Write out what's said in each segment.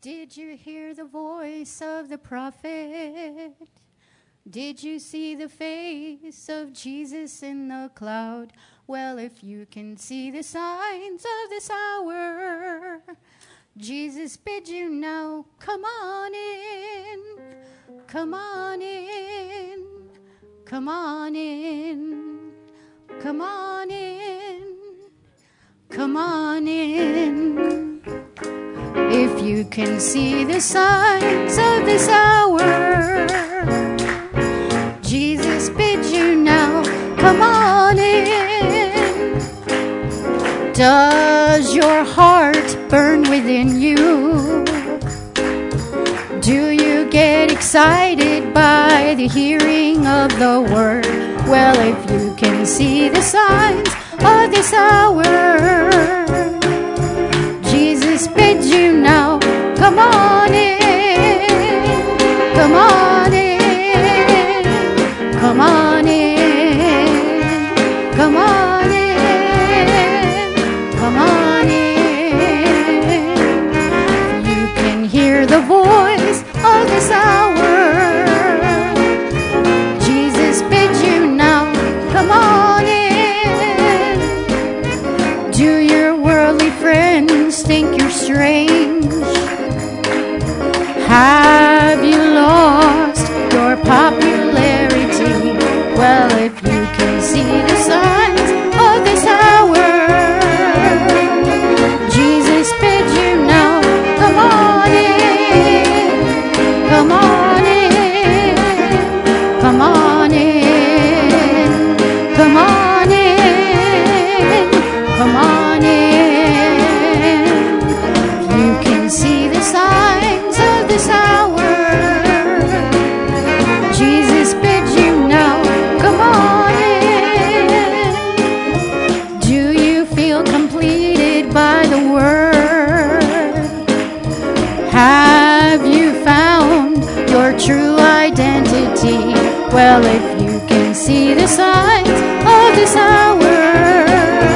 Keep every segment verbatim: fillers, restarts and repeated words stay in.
Did you hear the voice of the prophet? Did you see the face of Jesus in the cloud? Well, if you can see the signs of this hour, Jesus bids you now, come on in, come on in, come on in, come on in, come on in. If you can see the signs of this hour, Jesus bids you now, come on in. Does your heart burn within you? Do you get excited by the hearing of the word? Well, if you can see the signs of this hour, Jesus bids you now, come on in, come on in, come on in, come on in, come on in. You can hear the voice of this hour, Jesus bids you now, come on in. Do your worldly friends think you're strange? Have you lost your popularity? Well, if you can see the signs of this hour, Jesus bids you now, come on in, come on in, come on in, come on in, come on in. You can see the signs of this hour, Jesus bids you now, come on in. Do you feel completed by the word? Have you found your true identity? Well, if you can see the signs of this hour,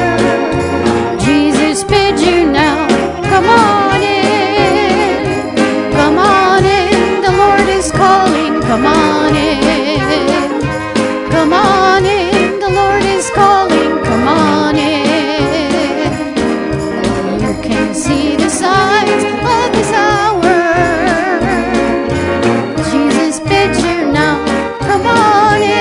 Jesus bids you now, come on in, come on in, the Lord is calling, come on in, come on in, the Lord is calling, come on in. You can see the signs of this hour, Jesus bids you now, come on in.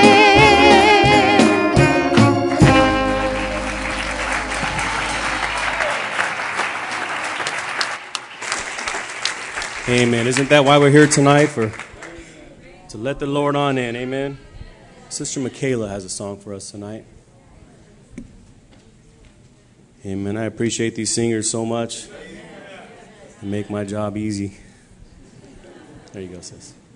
Amen. Isn't that why we're here tonight? For to let the Lord on in. Amen. Sister Michaela has a song for us tonight. Amen. I appreciate these singers so much. They make my job easy. There you go, sis.